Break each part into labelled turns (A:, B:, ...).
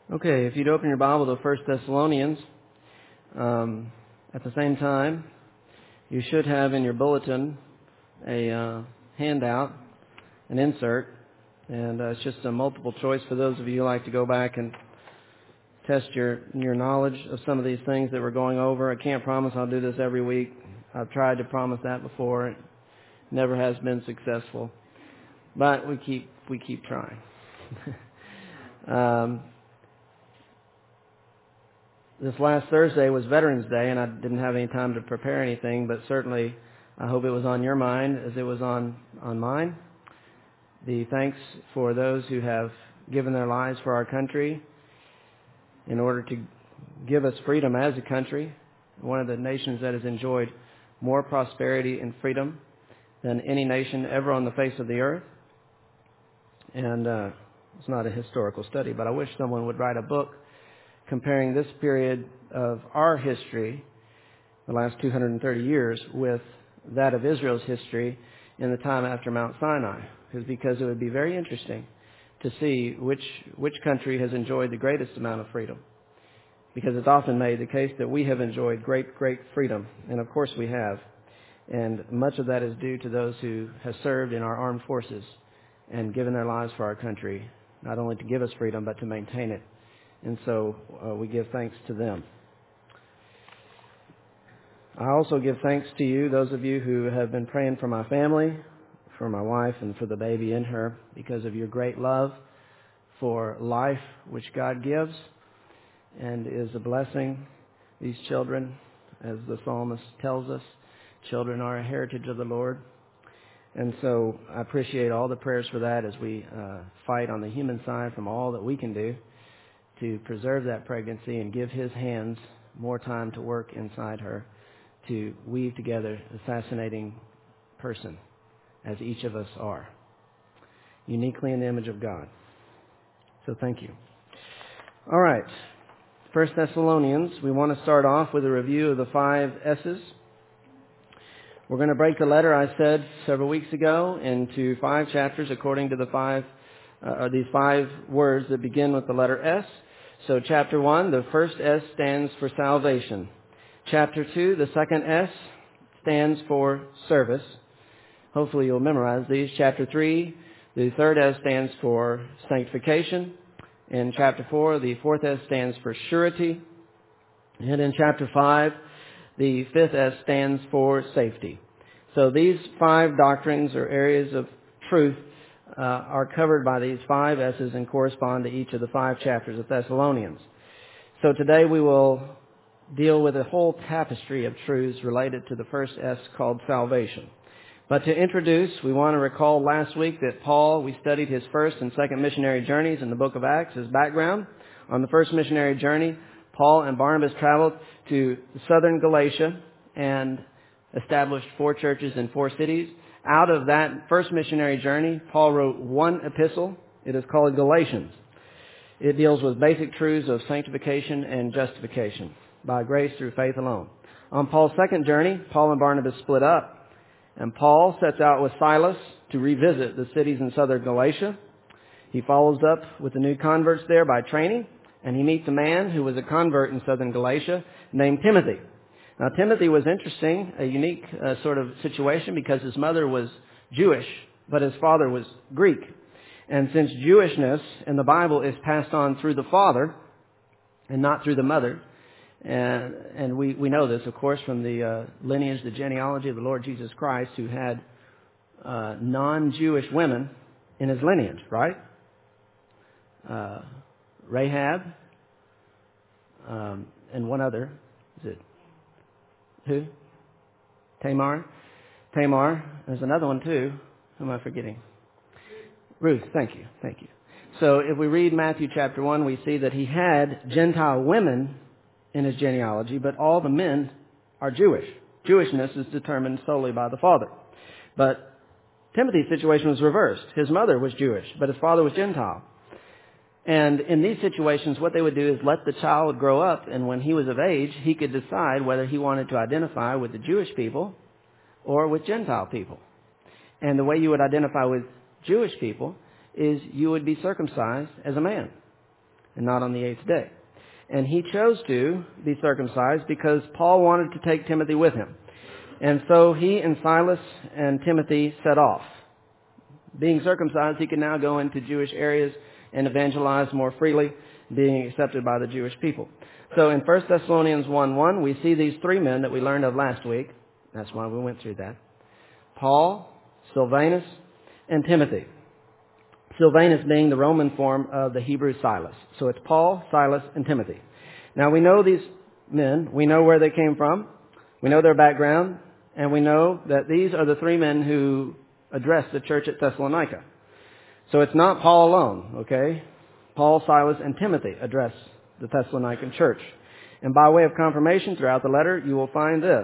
A: Okay, if you'd open your Bible to 1 Thessalonians, at the same time, you should have in your bulletin a handout, an insert, and it's just a multiple choice for those of you who like to go back and test your knowledge of some of these things that we're going over. I can't promise I'll do this every week. I've tried to promise that before. It never has been successful, but we keep trying. This last Thursday was Veterans Day, and I didn't have any time to prepare anything, but certainly I hope it was on your mind as it was on mine. The thanks for those who have given their lives for our country in order to give us freedom as a country, one of the nations that has enjoyed more prosperity and freedom than any nation ever on the face of the earth. And it's not a historical study, but I wish someone would write a book comparing this period of our history, the last 230 years, with that of Israel's history in the time after Mount Sinai, because it would be very interesting to see which country has enjoyed the greatest amount of freedom, because it's often made the case that we have enjoyed great freedom, and of course we have, and much of that is due to those who have served in our armed forces and given their lives for our country, not only to give us freedom but to maintain it. And so we give thanks to them. I also give thanks to you, those of you who have been praying for my family, for my wife, and for the baby in her, because of your great love for life which God gives and is a blessing. These children, as the psalmist tells us, children are a heritage of the Lord. And so I appreciate all the prayers for that as we fight on the human side from all that we can do to preserve that pregnancy and give His hands more time to work inside her to weave together a fascinating person, as each of us are, uniquely in the image of God. So thank you. All right, 1 Thessalonians, we want to start off with a review of the 5 S's. We're going to break the letter, I said several weeks ago, into 5 chapters according to these 5 words that begin with the letter S. So chapter 1, the first S stands for salvation. Chapter 2, the second S stands for service. Hopefully you'll memorize these. Chapter 3, the third S stands for sanctification. In chapter 4, the fourth S stands for surety. And in chapter 5, the fifth S stands for safety. So these 5 doctrines or areas of truth are covered by these 5 S's and correspond to each of the 5 chapters of Thessalonians. So today we will deal with a whole tapestry of truths related to the first S called salvation. But to introduce, we want to recall last week that we studied his first and second missionary journeys in the book of Acts as background. On the first missionary journey, Paul and Barnabas traveled to southern Galatia and established 4 churches in 4 cities. Out of that first missionary journey, Paul wrote 1 epistle. It is called Galatians. It deals with basic truths of sanctification and justification by grace through faith alone. On Paul's second journey, Paul and Barnabas split up, and Paul sets out with Silas to revisit the cities in southern Galatia. He follows up with the new converts there by training, and he meets a man who was a convert in southern Galatia named Timothy. Now, Timothy was interesting, a unique sort of situation, because his mother was Jewish, but his father was Greek. And since Jewishness in the Bible is passed on through the father and not through the mother, and we know this, of course, from the lineage, the genealogy of the Lord Jesus Christ, who had non-Jewish women in his lineage, right? Rahab, and one other, is it? Who? Tamar. There's another one too. Who am I forgetting? Ruth. Thank you. So if we read Matthew chapter 1, we see that he had Gentile women in his genealogy, but all the men are Jewish. Jewishness is determined solely by the father. But Timothy's situation was reversed. His mother was Jewish, but his father was Gentile. And in these situations, what they would do is let the child grow up, and when he was of age, he could decide whether he wanted to identify with the Jewish people or with Gentile people. And the way you would identify with Jewish people is you would be circumcised as a man. and not on the 8th day. And he chose to be circumcised because Paul wanted to take Timothy with him. And so he and Silas and Timothy set off. Being circumcised, he could now go into Jewish areas and evangelize more freely, being accepted by the Jewish people. So in 1 Thessalonians 1:1, we see these three men that we learned of last week. That's why we went through that. Paul, Silvanus, and Timothy. Silvanus being the Roman form of the Hebrew Silas. So it's Paul, Silas, and Timothy. Now we know these men. We know where they came from. We know their background. And we know that these are the three men who addressed the church at Thessalonica. So it's not Paul alone, okay? Paul, Silas, and Timothy address the Thessalonican church. And by way of confirmation throughout the letter, you will find this.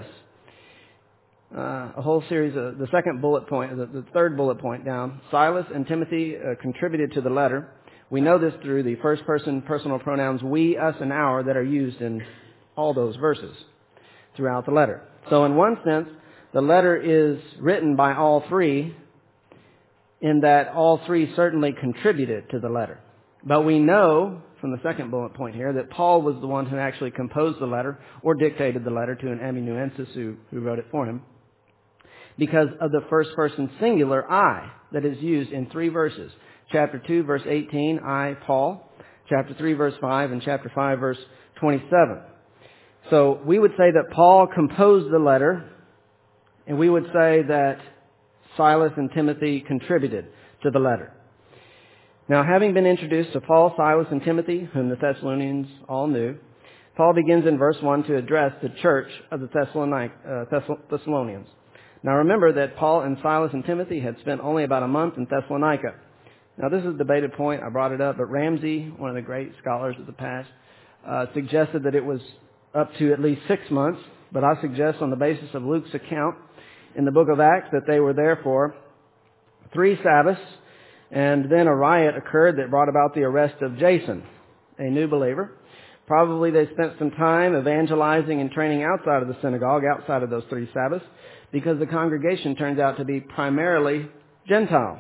A: A whole series of the second bullet point, the third bullet point down. Silas and Timothy contributed to the letter. We know this through the first person personal pronouns we, us, and our that are used in all those verses throughout the letter. So in one sense, the letter is written by all three in that all three certainly contributed to the letter. But we know from the second bullet point here that Paul was the one who actually composed the letter or dictated the letter to an amanuensis who wrote it for him, because of the first person singular I that is used in three verses. Chapter 2, verse 18, I, Paul. Chapter 3, verse 5, and chapter 5, verse 27. So we would say that Paul composed the letter, and we would say that Silas and Timothy contributed to the letter. Now, having been introduced to Paul, Silas, and Timothy, whom the Thessalonians all knew, Paul begins in verse 1 to address the church of the Thessalonians. Now remember that Paul and Silas and Timothy had spent only about a month in Thessalonica. Now this is a debated point. I brought it up, but Ramsey, one of the great scholars of the past, suggested that it was up to at least 6 months. But I suggest on the basis of Luke's account in the book of Acts that they were there for 3 Sabbaths, and then a riot occurred that brought about the arrest of Jason, a new believer. Probably they spent some time evangelizing and training outside of the synagogue, outside of those 3 Sabbaths, because the congregation turns out to be primarily Gentile.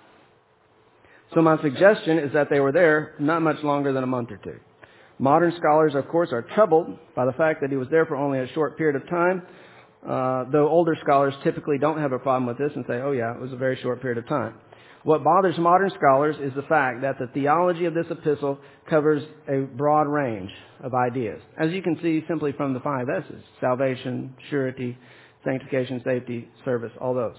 A: So my suggestion is that they were there not much longer than a month or two. Modern scholars, of course, are troubled by the fact that he was there for only a short period of time, though older scholars typically don't have a problem with this and say, oh yeah, it was a very short period of time. What bothers modern scholars is the fact that the theology of this epistle covers a broad range of ideas. As you can see simply from the 5 S's: salvation, surety, sanctification, safety, service, all those.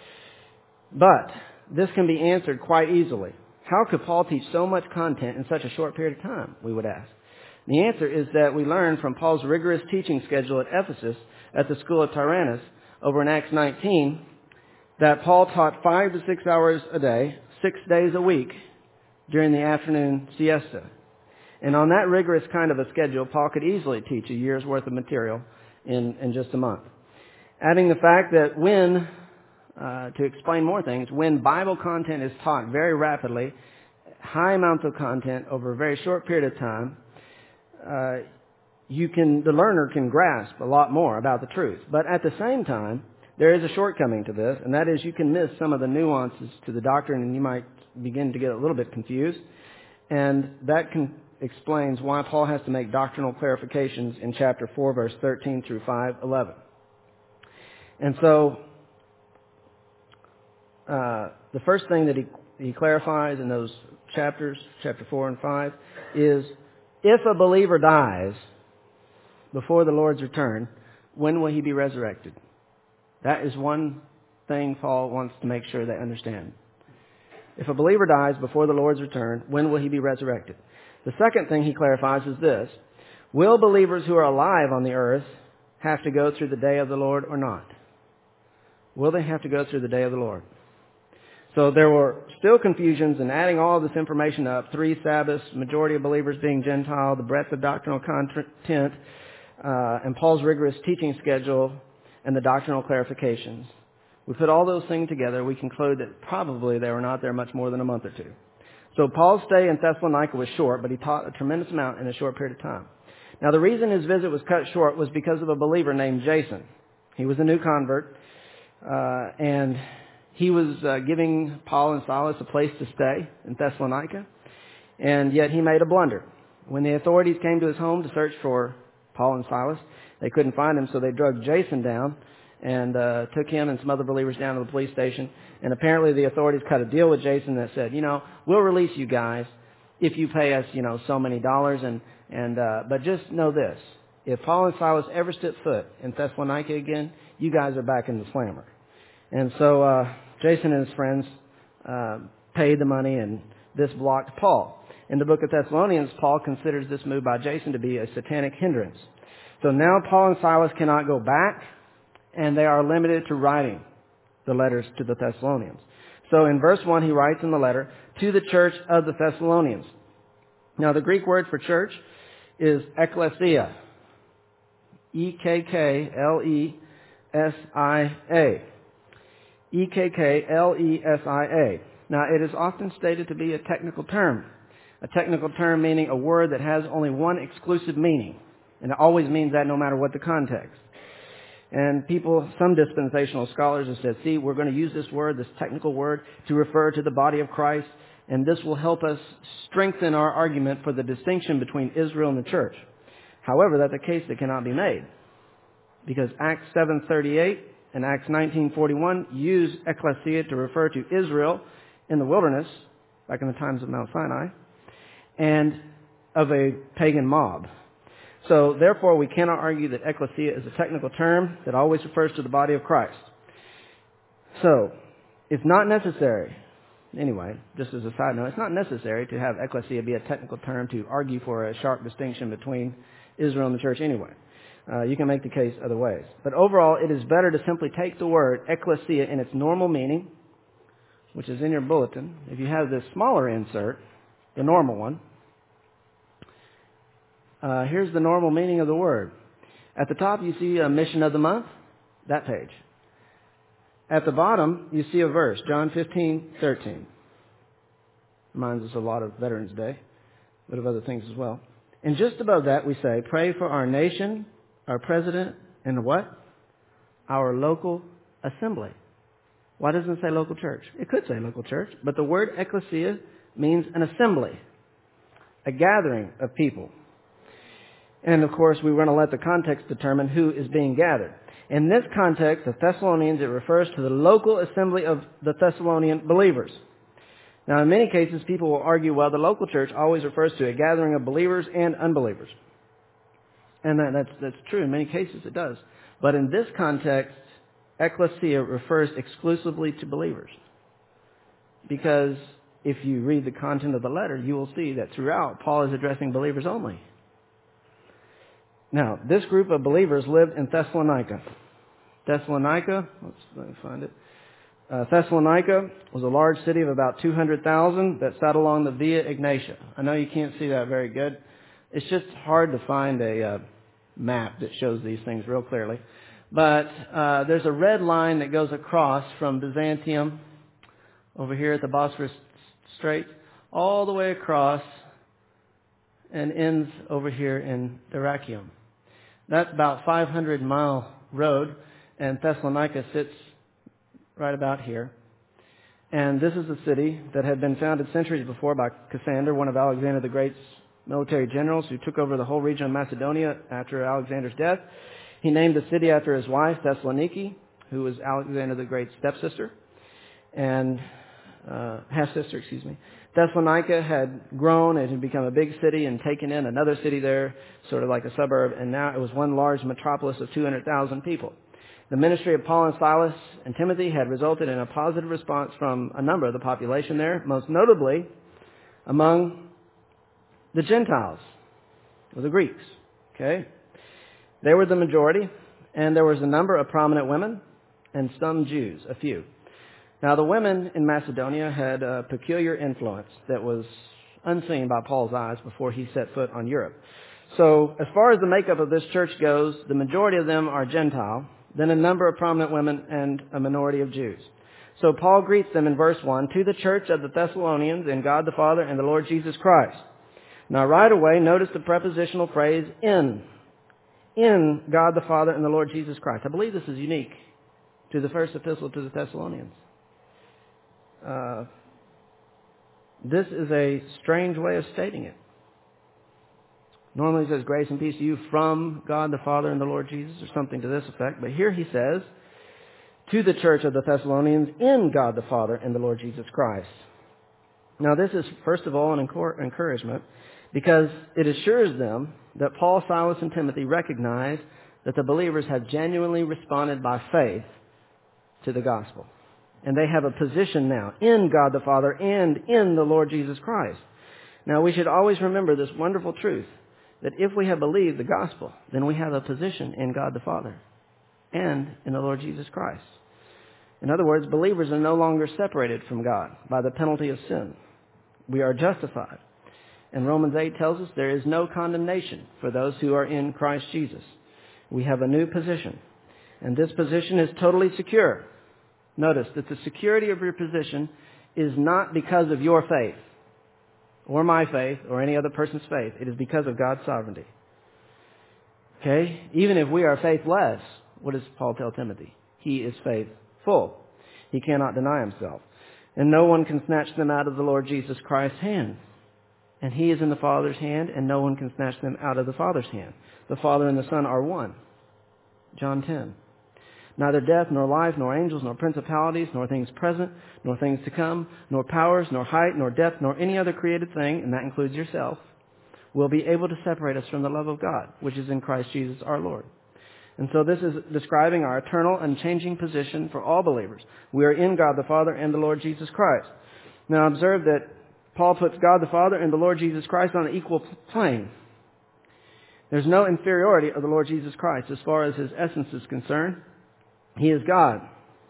A: But this can be answered quite easily. How could Paul teach so much content in such a short period of time, we would ask? The answer is that we learn from Paul's rigorous teaching schedule at Ephesus at the school of Tyrannus over in Acts 19 that Paul taught 5 to 6 hours a day, 6 days a week during the afternoon siesta. And on that rigorous kind of a schedule, Paul could easily teach a year's worth of material in just a month. Adding the fact that to explain more things, when Bible content is taught very rapidly, high amounts of content over a very short period of time, the learner can grasp a lot more about the truth. But at the same time, there is a shortcoming to this, and that is you can miss some of the nuances to the doctrine, and you might begin to get a little bit confused. And that explains why Paul has to make doctrinal clarifications in chapter 4, verse 13 through 5:11. And so, the first thing that he clarifies in those chapters, chapter 4 and 5, is if a believer dies before the Lord's return, when will he be resurrected? That is one thing Paul wants to make sure they understand. If a believer dies before the Lord's return, when will he be resurrected? The second thing he clarifies is this: will believers who are alive on the earth have to go through the day of the Lord or not? Will they have to go through the day of the Lord? So there were still confusions, and adding all this information up, 3 Sabbaths, majority of believers being Gentile, the breadth of doctrinal content, and Paul's rigorous teaching schedule, and the doctrinal clarifications. We put all those things together, we conclude that probably they were not there much more than a month or two. So Paul's stay in Thessalonica was short, but he taught a tremendous amount in a short period of time. Now the reason his visit was cut short was because of a believer named Jason. He was a new convert, and he was giving Paul and Silas a place to stay in Thessalonica. And yet he made a blunder. When the authorities came to his home to search for Paul and Silas, they couldn't find him, so they dragged Jason down and took him and some other believers down to the police station. And apparently the authorities cut a deal with Jason that said, we'll release you guys if you pay us, so many dollars. But just know this. If Paul and Silas ever step foot in Thessalonica again, you guys are back in the slammer. And so Jason and his friends paid the money, and this blocked Paul. In the book of Thessalonians, Paul considers this move by Jason to be a satanic hindrance. So now Paul and Silas cannot go back, and they are limited to writing the letters to the Thessalonians. So in verse 1, he writes in the letter, to the church of the Thessalonians. Now the Greek word for church is ekklesia. E-K-K-L-E-S-I-A. E-K-K-L-E-S-I-A. Now it is often stated to be a technical term. A technical term meaning a word that has only one exclusive meaning. And it always means that no matter what the context. And some dispensational scholars have said, see, we're going to use this word, this technical word, to refer to the body of Christ, and this will help us strengthen our argument for the distinction between Israel and the church. However, that's a case that cannot be made, because Acts 7:38 and Acts 19:41 use ekklesia to refer to Israel in the wilderness, back in the times of Mount Sinai, and of a pagan mob. So, therefore, we cannot argue that ekklesia is a technical term that always refers to the body of Christ. So, it's not necessary, anyway, just as a side note, it's not necessary to have ekklesia be a technical term to argue for a sharp distinction between Israel and the church anyway. You can make the case other ways. But overall, it is better to simply take the word ekklesia in its normal meaning, which is in your bulletin. If you have this smaller insert, the normal one, here's the normal meaning of the word. At the top, you see a mission of the month, that page. At the bottom, you see a verse, John 15:13. Reminds us a lot of Veterans Day, but of other things as well. And just above that, we say, pray for our nation, our president, and what? Our local assembly. Why doesn't it say local church? It could say local church, but the word ekklesia means an assembly, a gathering of people. And of course, we want to let the context determine who is being gathered. In this context of Thessalonians, it refers to the local assembly of the Thessalonian believers. Now, in many cases, people will argue, well, the local church always refers to a gathering of believers and unbelievers. And that's true. In many cases, it does. But in this context, ekklesia refers exclusively to believers. Because if you read the content of the letter, you will see that throughout, Paul is addressing believers only. Now, this group of believers lived in Thessalonica. Let me find it. Thessalonica was a large city of about 200,000 that sat along the Via Egnatia. I know you can't see that very good. It's just hard to find a map that shows these things real clearly. But there's a red line that goes across from Byzantium over here at the Bosphorus Straits all the way across and ends over here in Dyrrhachium. That's about 500-mile road, and Thessalonica sits right about here. And this is a city that had been founded centuries before by Cassander, one of Alexander the Great's military generals who took over the whole region of Macedonia after Alexander's death. He named the city after his wife, Thessaloniki, who was Alexander the Great's stepsister, and half-sister, Thessalonica had grown. It had become a big city and taken in another city there, sort of like a suburb, and now it was one large metropolis of 200,000 people. The ministry of Paul and Silas and Timothy had resulted in a positive response from a number of the population there, most notably among the Gentiles, or the Greeks. Okay? They were the majority, and there was a number of prominent women and some Jews, a few. Now, the women in Macedonia had a peculiar influence that was unseen by Paul's eyes before he set foot on Europe. So, as far as the makeup of this church goes, the majority of them are Gentile, then a number of prominent women, and a minority of Jews. So, Paul greets them in verse 1, to the church of the Thessalonians in God the Father and the Lord Jesus Christ. Now, right away, notice the prepositional phrase, in God the Father and the Lord Jesus Christ. I believe this is unique to the first epistle to the Thessalonians. This is a strange way of stating it. Normally he says, grace and peace to you from God the Father and the Lord Jesus, or something to this effect. But here he says, to the church of the Thessalonians in God the Father and the Lord Jesus Christ. Now this is, first of all, an encouragement, because it assures them that Paul, Silas, and Timothy recognize that the believers have genuinely responded by faith to the gospel. And they have a position now in God the Father and in the Lord Jesus Christ. Now we should always remember this wonderful truth, that if we have believed the gospel, then we have a position in God the Father and in the Lord Jesus Christ. In other words, believers are no longer separated from God by the penalty of sin. We are justified. And Romans 8 tells us there is no condemnation for those who are in Christ Jesus. We have a new position. And this position is totally secure. Notice that the security of your position is not because of your faith, or my faith, or any other person's faith. It is because of God's sovereignty. Okay? Even if we are faithless, what does Paul tell Timothy? He is faithful. He cannot deny himself. And no one can snatch them out of the Lord Jesus Christ's hand. And he is in the Father's hand, and no one can snatch them out of the Father's hand. The Father and the Son are one. John 10. Neither death, nor life, nor angels, nor principalities, nor things present, nor things to come, nor powers, nor height, nor depth, nor any other created thing, and that includes yourself, will be able to separate us from the love of God, which is in Christ Jesus our Lord. And so this is describing our eternal, unchanging position for all believers. We are in God the Father and the Lord Jesus Christ. Now observe that Paul puts God the Father and the Lord Jesus Christ on an equal plane. There's no inferiority of the Lord Jesus Christ as far as his essence is concerned. He is God.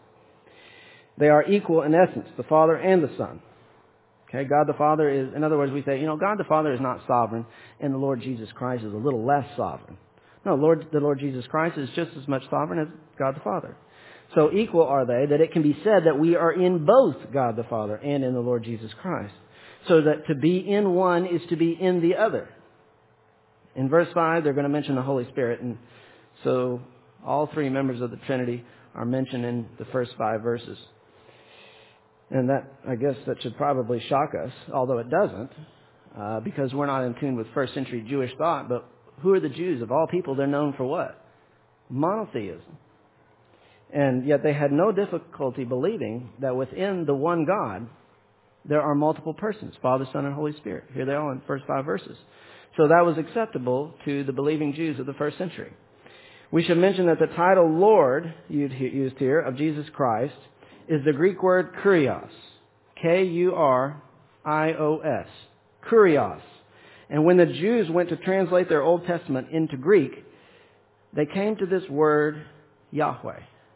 A: They are equal in essence, the Father and the Son. Okay, God the Father is, in other words, we say, God the Father is not sovereign, and the Lord Jesus Christ is a little less sovereign. No, the Lord Jesus Christ is just as much sovereign as God the Father. So equal are they that it can be said that we are in both God the Father and in the Lord Jesus Christ. So that to be in one is to be in the other. In verse 5, they're going to mention the Holy Spirit, and so all three members of the Trinity are mentioned in the first 5 verses. And that, I guess, that should probably shock us, although it doesn't, because we're not in tune with first century Jewish thought. But who are the Jews? Of all people, they're known for what? Monotheism. And yet they had no difficulty believing that within the one God, there are multiple persons, Father, Son, and Holy Spirit. Here they are in the first 5 verses. So that was acceptable to the believing Jews of the first century. We should mention that the title Lord, used here, of Jesus Christ, is the Greek word kurios. Kurios. Kurios. And when the Jews went to translate their Old Testament into Greek, they came to this word Yahweh.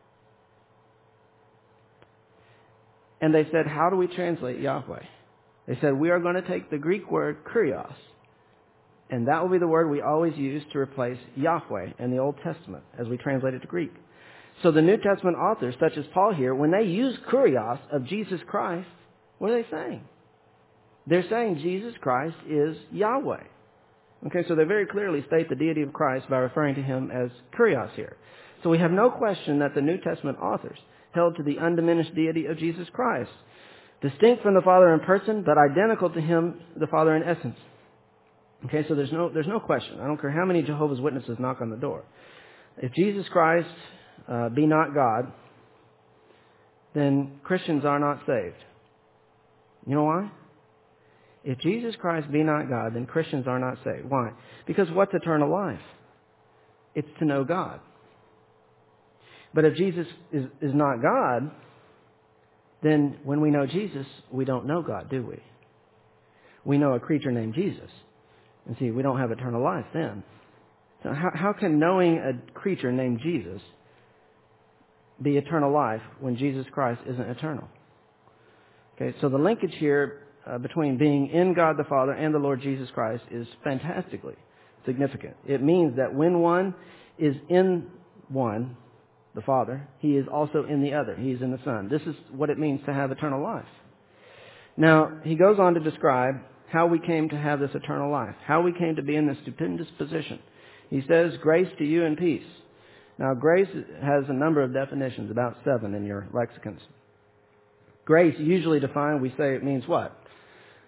A: And they said, how do we translate Yahweh? They said, we are going to take the Greek word kurios, and that will be the word we always use to replace Yahweh in the Old Testament as we translate it to Greek. So the New Testament authors, such as Paul here, when they use kurios of Jesus Christ, what are they saying? They're saying Jesus Christ is Yahweh. Okay, so they very clearly state the deity of Christ by referring to him as kurios here. So we have no question that the New Testament authors held to the undiminished deity of Jesus Christ, distinct from the Father in person, but identical to him, the Father in essence. Okay, so there's no question. I don't care how many Jehovah's Witnesses knock on the door. If Jesus Christ be not God, then Christians are not saved. You know why? If Jesus Christ be not God, then Christians are not saved. Why? Because what's eternal life? It's to know God. But if Jesus is not God, then when we know Jesus, we don't know God, do we? We know a creature named Jesus. And see, we don't have eternal life then. So how can knowing a creature named Jesus be eternal life when Jesus Christ isn't eternal? Okay, so the linkage here between being in God the Father and the Lord Jesus Christ is fantastically significant. It means that when one is in one, the Father, he is also in the other. He is in the Son. This is what it means to have eternal life. Now, he goes on to describe how we came to have this eternal life, how we came to be in this stupendous position. He says, grace to you and peace. Now, grace has a number of definitions, about 7 in your lexicons. Grace, usually defined, we say it means what?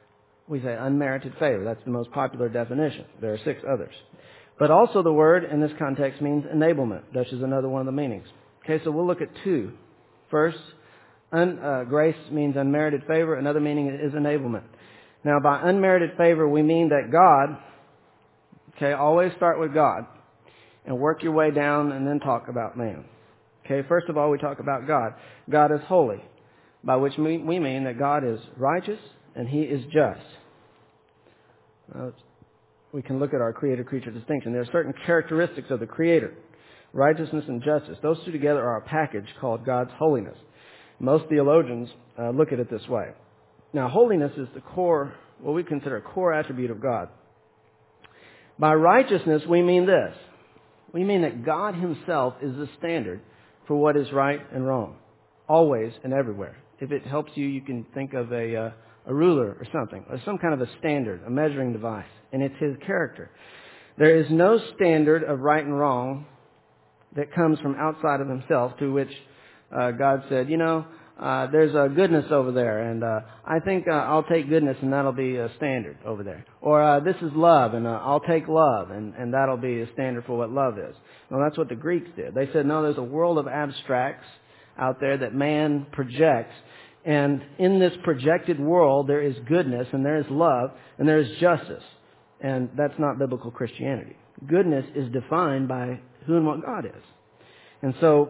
A: We say unmerited favor. That's the most popular definition. There are 6 others. But also the word in this context means enablement, which is another one of the meanings. Okay, so we'll look at 2. First, grace means unmerited favor. Another meaning is enablement. Now, by unmerited favor, we mean that God, okay, always start with God and work your way down and then talk about man. Okay, first of all, we talk about God. God is holy, by which we mean that God is righteous and He is just. We can look at our creator-creature distinction. There are certain characteristics of the Creator, righteousness and justice. Those two together are a package called God's holiness. Most theologians look at it this way. Now, holiness is the core, what we consider a core attribute of God. By righteousness, we mean this. We mean that God Himself is the standard for what is right and wrong, always and everywhere. If it helps you, you can think of a ruler or something, or some kind of a standard, a measuring device, and it's His character. There is no standard of right and wrong that comes from outside of Himself to which God said, there's a goodness over there, and I think I'll take goodness, and that'll be a standard over there. Or this is love, and I'll take love, and that'll be a standard for what love is. Well, that's what the Greeks did. They said, no, there's a world of abstracts out there that man projects, and in this projected world, there is goodness, and there is love, and there is justice. And that's not biblical Christianity. Goodness is defined by who and what God is. And so,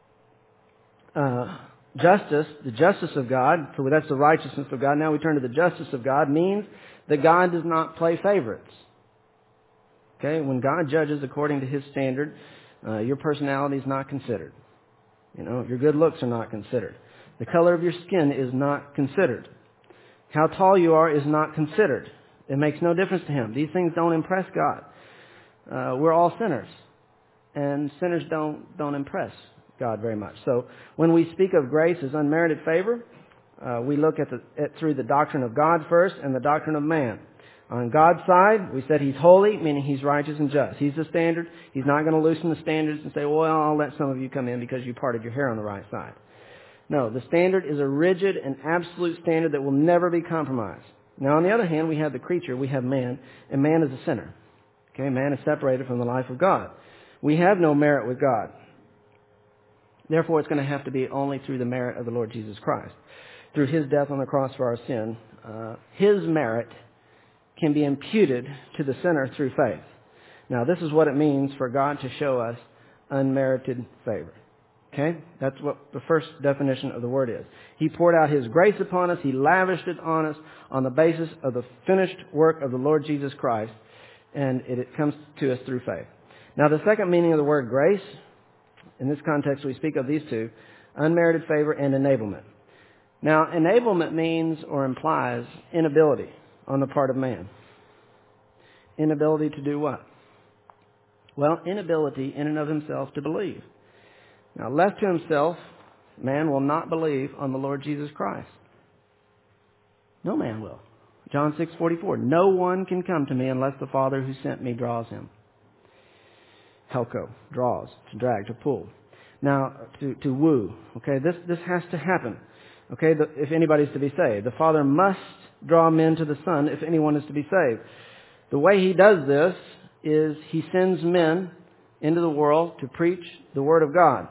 A: justice, the justice of God, so that's the righteousness of God. Now we turn to the justice of God, means that God does not play favorites. Okay, when God judges according to His standard, your personality is not considered. Your good looks are not considered. The color of your skin is not considered. How tall you are is not considered. It makes no difference to Him. These things don't impress God. We're all sinners, and sinners don't impress God very much. So when we speak of grace as unmerited favor, we look at through the doctrine of God first and the doctrine of man. On God's side, we said He's holy, meaning He's righteous and just. He's the standard. He's not going to loosen the standards and say, well, I'll let some of you come in because you parted your hair on the right side. No, the standard is a rigid and absolute standard that will never be compromised. Now, on the other hand, we have the creature, we have man, and man is a sinner. Okay, man is separated from the life of God. We have no merit with God. Therefore, it's going to have to be only through the merit of the Lord Jesus Christ. Through His death on the cross for our sin, His merit can be imputed to the sinner through faith. Now, this is what it means for God to show us unmerited favor. Okay? That's what the first definition of the word is. He poured out His grace upon us. He lavished it on us on the basis of the finished work of the Lord Jesus Christ, and it comes to us through faith. Now, the second meaning of the word grace, in this context we speak of these two, unmerited favor and enablement. Now, enablement means or implies inability on the part of man. Inability to do what? Well, inability in and of himself to believe. Now, left to himself, man will not believe on the Lord Jesus Christ. No man will. John 6:44. No one can come to me unless the Father who sent me draws him. Helko, draws, to drag, to pull. Now, to woo. Okay, this has to happen. Okay, if anybody's to be saved. The Father must draw men to the Son if anyone is to be saved. The way He does this is He sends men into the world to preach the Word of God.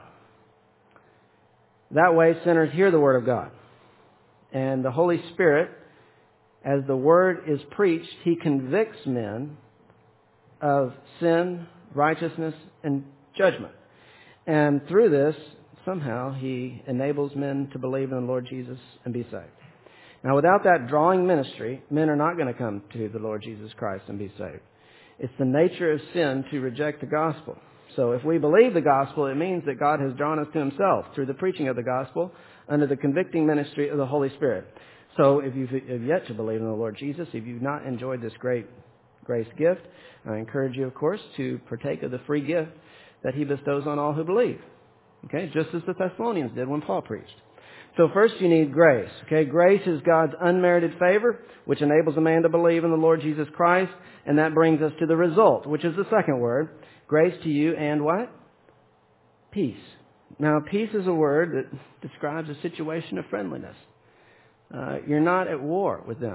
A: That way, sinners hear the Word of God. And the Holy Spirit, as the Word is preached, He convicts men of sin, righteousness, and judgment. And through this, somehow, He enables men to believe in the Lord Jesus and be saved. Now, without that drawing ministry, men are not going to come to the Lord Jesus Christ and be saved. It's the nature of sin to reject the gospel. So if we believe the gospel, it means that God has drawn us to Himself through the preaching of the gospel under the convicting ministry of the Holy Spirit. So if you've yet to believe in the Lord Jesus, if you've not enjoyed this great grace gift, I encourage you, of course, to partake of the free gift that He bestows on all who believe. Okay, just as the Thessalonians did when Paul preached. So first you need grace. Okay, grace is God's unmerited favor, which enables a man to believe in the Lord Jesus Christ, and that brings us to the result, which is the second word. Grace to you and what? Peace. Now, peace is a word that describes a situation of friendliness. You're not at war with them.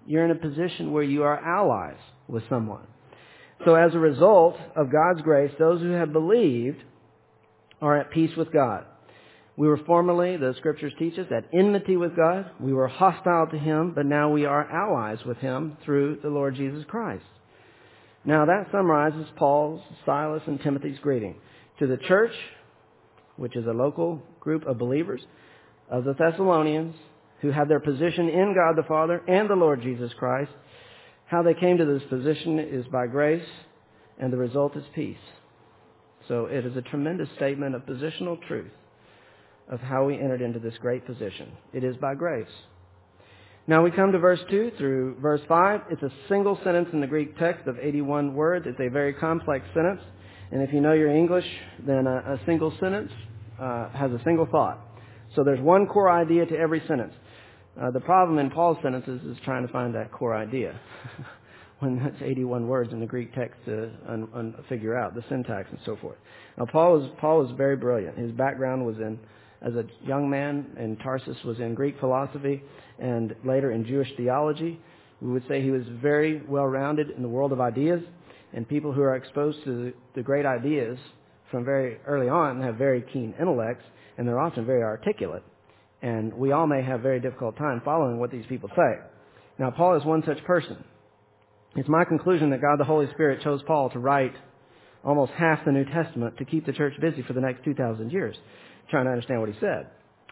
A: You're in a position where you are allies with someone. So as a result of God's grace, those who have believed are at peace with God. We were formerly, the Scriptures teach us, at enmity with God. We were hostile to Him, but now we are allies with Him through the Lord Jesus Christ. Now that summarizes Paul's, Silas, and Timothy's greeting to the church, which is a local group of believers, of the Thessalonians, who have their position in God the Father and the Lord Jesus Christ. How they came to this position is by grace, and the result is peace. So it is a tremendous statement of positional truth of how we entered into this great position. It is by grace. Now we come to verse 2 through verse 5. It's a single sentence in the Greek text of 81 words. It's a very complex sentence. And if you know your English, then a single sentence has a single thought. So there's one core idea to every sentence. The problem in Paul's sentences is trying to find that core idea when that's 81 words in the Greek text to figure out the syntax and so forth. Now Paul was very brilliant. His background was as a young man in Tarsus, was in Greek philosophy and later in Jewish theology. We would say he was very well-rounded in the world of ideas, and people who are exposed to the great ideas from very early on have very keen intellects, and they're often very articulate. And we all may have a very difficult time following what these people say. Now, Paul is one such person. It's my conclusion that God the Holy Spirit chose Paul to write almost half the New Testament to keep the church busy for the next 2,000 years, trying to understand what he said.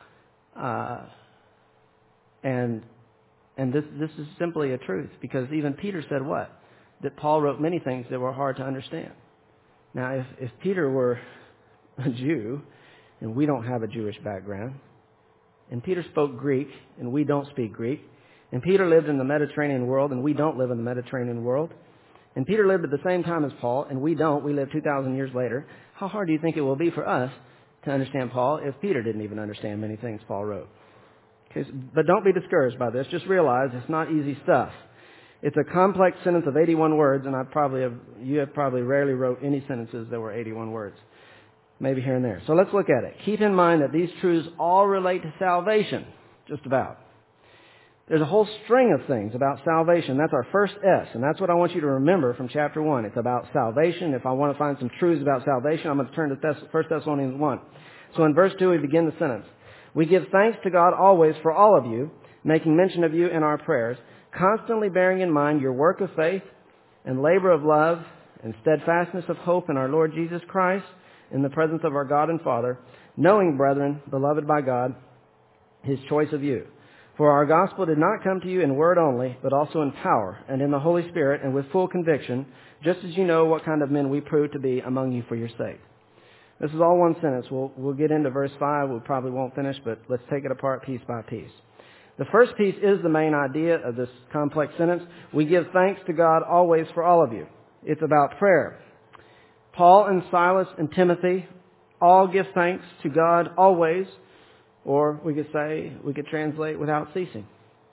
A: And this is simply a truth, because even Peter said what? That Paul wrote many things that were hard to understand. Now, if Peter were a Jew, and we don't have a Jewish background, and Peter spoke Greek, and we don't speak Greek, and Peter lived in the Mediterranean world, and we don't live in the Mediterranean world, and Peter lived at the same time as Paul, and we don't, we live 2,000 years later, how hard do you think it will be for us to understand Paul if Peter didn't even understand many things Paul wrote? Okay, but don't be discouraged by this. Just realize it's not easy stuff. It's a complex sentence of 81 words, and you have probably rarely wrote any sentences that were 81 words. Maybe here and there. So let's look at it. Keep in mind that these truths all relate to salvation, just about. There's a whole string of things about salvation. That's our first S, and that's what I want you to remember from chapter 1. It's about salvation. If I want to find some truths about salvation, I'm going to turn to 1 Thessalonians 1. So in verse 2, we begin the sentence. We give thanks to God always for all of you, making mention of you in our prayers, constantly bearing in mind your work of faith and labor of love and steadfastness of hope in our Lord Jesus Christ in the presence of our God and Father, knowing, brethren, beloved by God, His choice of you. For our gospel did not come to you in word only, but also in power and in the Holy Spirit and with full conviction, just as you know what kind of men we proved to be among you for your sake. This is all one sentence. We'll get into verse 5. We probably won't finish, but let's take it apart piece by piece. The first piece is the main idea of this complex sentence. We give thanks to God always for all of you. It's about prayer. Paul and Silas and Timothy all give thanks to God always, or we could translate without ceasing.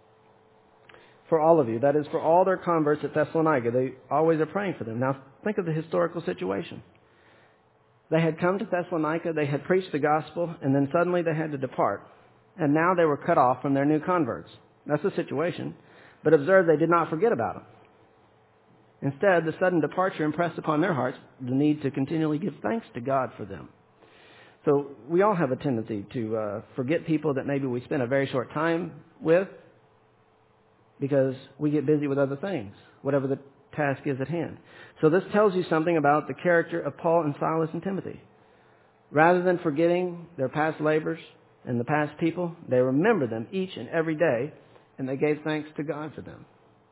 A: For all of you. That is for all their converts at Thessalonica. They always are praying for them. Now think of the historical situation. They had come to Thessalonica, they had preached the gospel, and then suddenly they had to depart. And now they were cut off from their new converts. That's the situation. But observe, they did not forget about them. Instead, the sudden departure impressed upon their hearts the need to continually give thanks to God for them. So we all have a tendency to forget people that maybe we spend a very short time with because we get busy with other things, whatever the task is at hand. So this tells you something about the character of Paul and Silas and Timothy. Rather than forgetting their past labors and the past people, they remember them each and every day, and they gave thanks to God for them.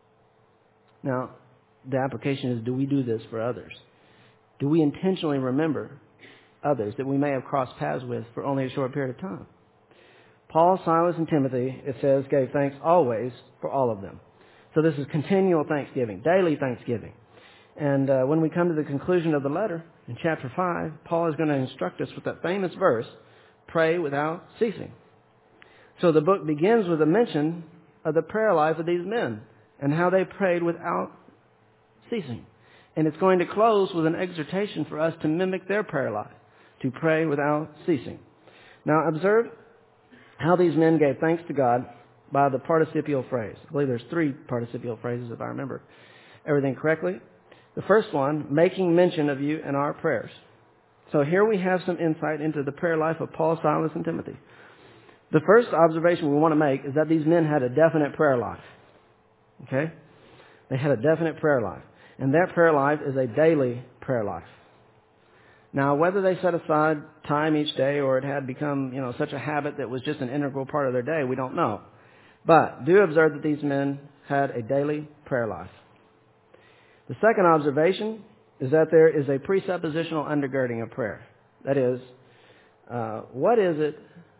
A: Now, the application is, do we do this for others? Do we intentionally remember others that we may have crossed paths with for only a short period of time? Paul, Silas, and Timothy, it says, gave thanks always for all of them. So this is continual thanksgiving, daily thanksgiving. And when we come to the conclusion of the letter, in chapter 5, Paul is going to instruct us with that famous verse, pray without ceasing. So the book begins with a mention of the prayer life of these men and how they prayed without ceasing. And it's going to close with an exhortation for us to mimic their prayer life, to pray without ceasing. Now observe how these men gave thanks to God by the participial phrase. I believe there's 3 participial phrases if I remember everything correctly. The first one, making mention of you in our prayers. So here we have some insight into the prayer life of Paul, Silas, and Timothy. The first observation we want to make is that these men had a definite prayer life. Okay? They had a definite prayer life. And that prayer life is a daily prayer life. Now, whether they set aside time each day or it had become, such a habit that was just an integral part of their day, we don't know. But do observe that these men had a daily prayer life. The second observation is that there is a presuppositional undergirding of prayer. That is, what is it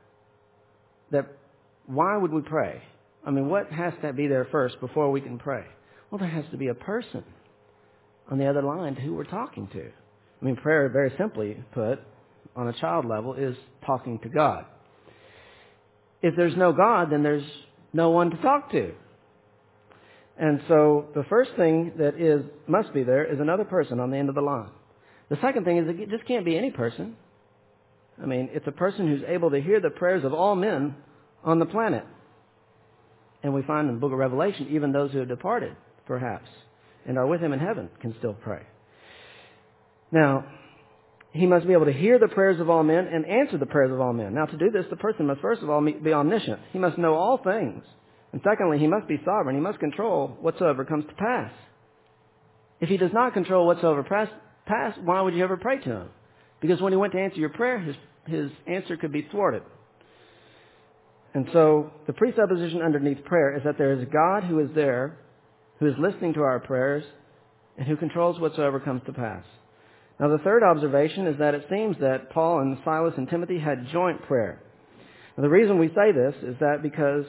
A: why would we pray? I mean, what has to be there first before we can pray? Well, there has to be a person on the other line to who we're talking to. I mean, prayer, very simply put, on a child level, is talking to God. If there's no God, then there's no one to talk to. And so the first thing that must be there is another person on the end of the line. The second thing is it just can't be any person. I mean, it's a person who's able to hear the prayers of all men on the planet. And we find in the book of Revelation, even those who have departed, perhaps, and are with him in heaven can still pray. Now, he must be able to hear the prayers of all men and answer the prayers of all men. Now, to do this, the person must first of all be omniscient. He must know all things. And secondly, he must be sovereign. He must control whatsoever comes to pass. If he does not control whatsoever pass, why would you ever pray to him? Because when he went to answer your prayer, his answer could be thwarted. And so the presupposition underneath prayer is that there is a God who is there, who is listening to our prayers, and who controls whatsoever comes to pass. Now the third observation is that it seems that Paul and Silas and Timothy had joint prayer. Now, the reason we say this is that because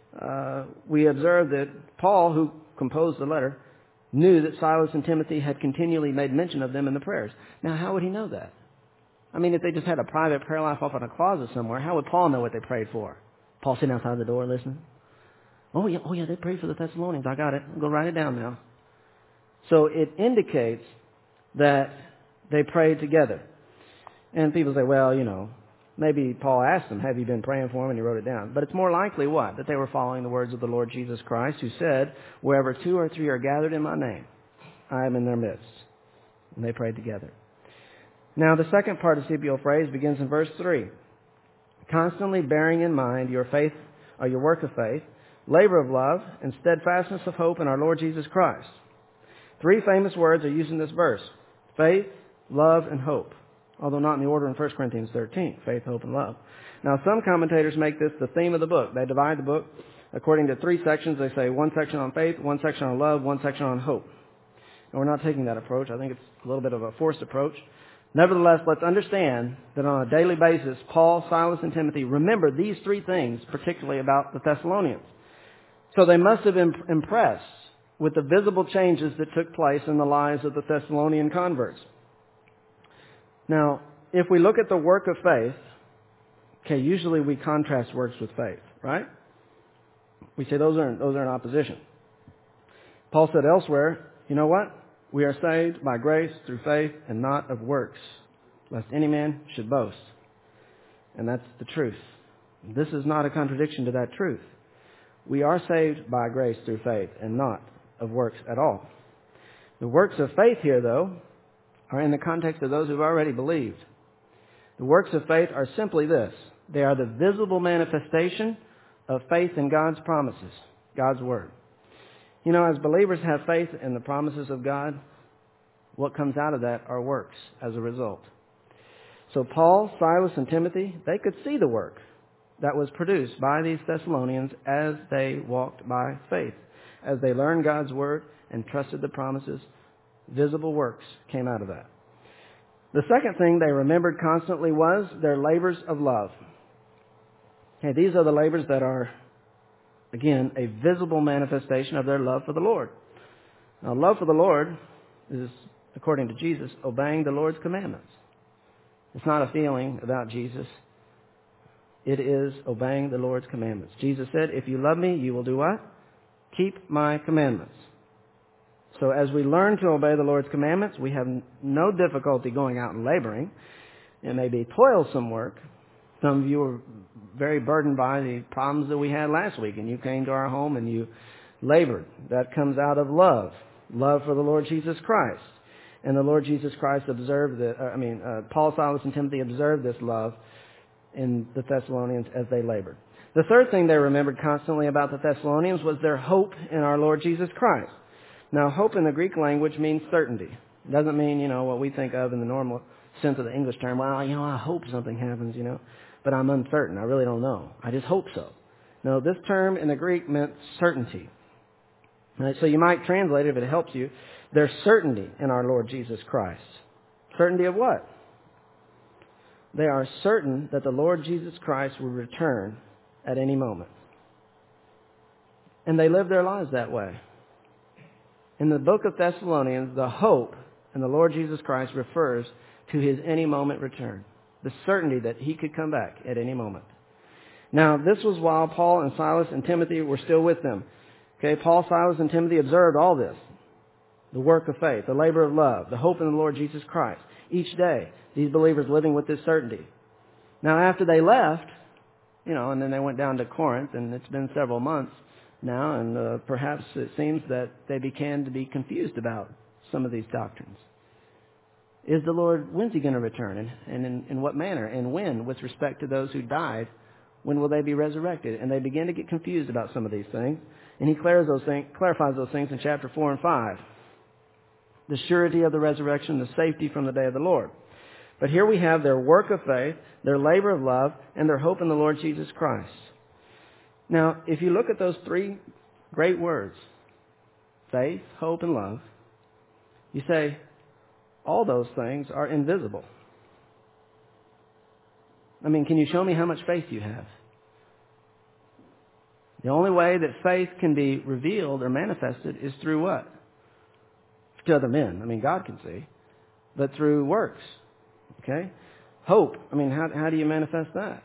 A: we observe that Paul, who composed the letter, knew that Silas and Timothy had continually made mention of them in the prayers. Now, how would he know that? I mean, if they just had a private prayer life off in a closet somewhere, how would Paul know what they prayed for? Paul sitting outside the door listening? Oh yeah, they prayed for the Thessalonians. I got it. I'll go write it down now. So it indicates that they prayed together. And people say, well, maybe Paul asked them, have you been praying for him? And he wrote it down. But it's more likely what? That they were following the words of the Lord Jesus Christ, who said, wherever 2 or 3 are gathered in my name, I am in their midst. And they prayed together. Now, the second participial phrase begins in verse 3. Constantly bearing in mind your faith, or your work of faith, labor of love, and steadfastness of hope in our Lord Jesus Christ. 3 famous words are used in this verse. Faith, love, and hope. Although not in the order in 1 Corinthians 13. Faith, hope, and love. Now, some commentators make this the theme of the book. They divide the book according to 3 sections. They say 1 section on faith, 1 section on love, 1 section on hope. And we're not taking that approach. I think it's a little bit of a forced approach. Nevertheless, let's understand that on a daily basis, Paul, Silas, and Timothy remembered these 3 things, particularly about the Thessalonians. So they must have been impressed with the visible changes that took place in the lives of the Thessalonian converts. Now, if we look at the work of faith, usually we contrast works with faith, right? We say those are in opposition. Paul said elsewhere, you know what? We are saved by grace through faith and not of works, lest any man should boast. And that's the truth. This is not a contradiction to that truth. We are saved by grace through faith and not of works at all. The works of faith here, though, are in the context of those who've already believed. The works of faith are simply this. They are the visible manifestation of faith in God's promises, God's Word. As believers have faith in the promises of God, what comes out of that are works as a result. So Paul, Silas, and Timothy, they could see the work that was produced by these Thessalonians as they walked by faith. As they learned God's Word and trusted the promises, visible works came out of that. The second thing they remembered constantly was their labors of love. These are the labors that are, again, a visible manifestation of their love for the Lord. Now, love for the Lord is, according to Jesus, obeying the Lord's commandments. It's not a feeling about Jesus. It is obeying the Lord's commandments. Jesus said, if you love me, you will do what? Keep my commandments. So as we learn to obey the Lord's commandments, we have no difficulty going out and laboring. It may be toilsome work. Some of you are very burdened by the problems that we had last week, and you came to our home and you labored. That comes out of love for the Lord Jesus Christ. And the Lord Jesus Christ observed Paul, Silas, and Timothy observed this love in the Thessalonians as they labored. The third thing they remembered constantly about the Thessalonians was their hope in our Lord Jesus Christ. Now, hope in the Greek language means certainty. It doesn't mean, what we think of in the normal sense of the English term. Well, I hope something happens, but I'm uncertain. I really don't know. I just hope so. No, this term in the Greek meant certainty. Right, so you might translate it if it helps you. There's certainty in our Lord Jesus Christ. Certainty of what? They are certain that the Lord Jesus Christ will return at any moment. And they live their lives that way. In the book of Thessalonians, the hope in the Lord Jesus Christ refers to His any moment return. The certainty that He could come back at any moment. Now, this was while Paul and Silas and Timothy were still with them. Okay, Paul, Silas, and Timothy observed all this. The work of faith, the labor of love, the hope in the Lord Jesus Christ. Each day, these believers living with this certainty. Now, after they left, and then they went down to Corinth, and it's been several months now, and perhaps it seems that they began to be confused about some of these doctrines. Is the Lord, when's He going to return? And in what manner? And when, with respect to those who died, when will they be resurrected? And they begin to get confused about some of these things. And he clarifies those things in chapter 4 and 5. The surety of the resurrection, the safety from the day of the Lord. But here we have their work of faith, their labor of love, and their hope in the Lord Jesus Christ. Now, if you look at those three great words, faith, hope, and love, you say, all those things are invisible. Can you show me how much faith you have? The only way that faith can be revealed or manifested is through what? To other men. God can see. But through works. Okay? Hope. How do you manifest that?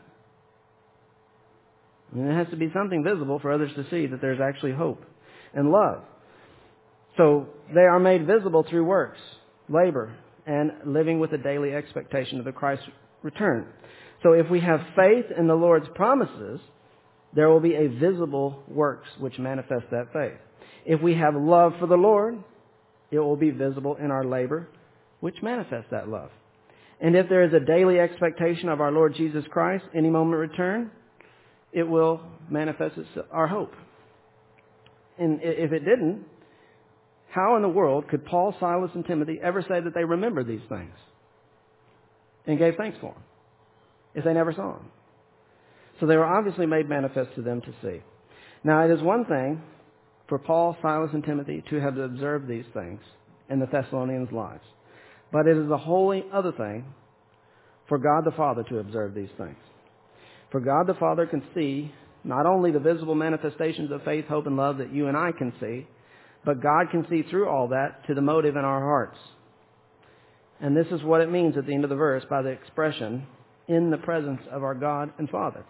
A: It has to be something visible for others to see that there's actually hope. And love. So they are made visible through works, labor, and living with a daily expectation of the Christ's return. So if we have faith in the Lord's promises, there will be a visible works which manifest that faith. If we have love for the Lord, it will be visible in our labor, which manifests that love. And if there is a daily expectation of our Lord Jesus Christ, any moment return, it will manifest our hope. And if it didn't, how in the world could Paul, Silas, and Timothy ever say that they remembered these things and gave thanks for them if they never saw them? So they were obviously made manifest to them to see. Now, it is one thing for Paul, Silas, and Timothy to have observed these things in the Thessalonians' lives. But it is a wholly other thing for God the Father to observe these things. For God the Father can see not only the visible manifestations of faith, hope, and love that you and I can see, but God can see through all that to the motive in our hearts. And this is what it means at the end of the verse by the expression, in the presence of our God and Father.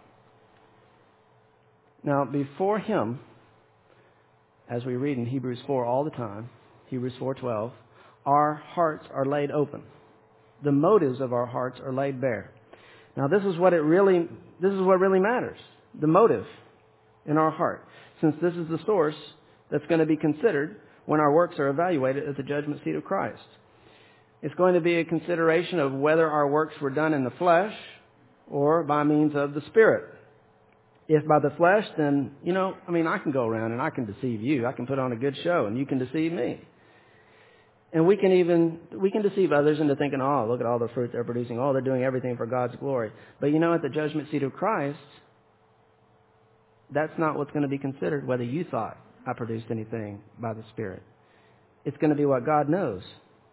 A: Now, before Him, as we read in Hebrews 4 all the time, Hebrews 4:12, our hearts are laid open. The motives of our hearts are laid bare. Now, this is what really matters. The motive in our heart. Since this is the source that's going to be considered when our works are evaluated at the judgment seat of Christ. It's going to be a consideration of whether our works were done in the flesh or by means of the Spirit. If by the flesh, then, I can go around and I can deceive you. I can put on a good show and you can deceive me. And we can deceive others into thinking, oh, look at all the fruit they're producing. Oh, they're doing everything for God's glory. But at the judgment seat of Christ, that's not what's going to be considered, whether you thought I produced anything by the Spirit. It's going to be what God knows.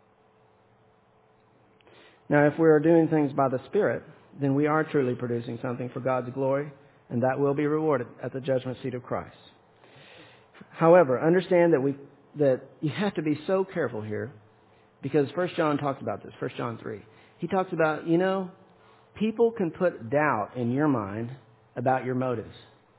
A: Now, if we are doing things by the Spirit, then we are truly producing something for God's glory, and that will be rewarded at the judgment seat of Christ. However, understand that you have to be so careful here, because 1 John talks about this, 1 John 3. He talks about, people can put doubt in your mind about your motives.